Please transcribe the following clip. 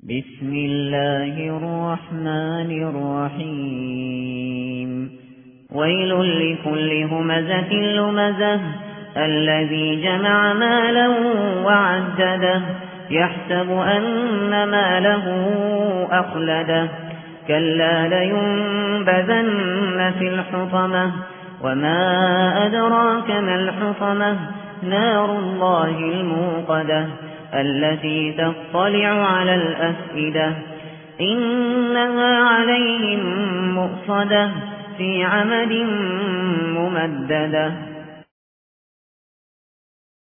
بسم الله الرحمن الرحيم ويل لكل همزة لمزة الذي جمع مالا وعدده يحسب أن ماله أخلده كلا لينبذن في الحطمة وما أدراك ما الحطمة نار الله الموقدة التي تطلع على الأفئدة إنها عليهم مؤصدة في عمد ممددة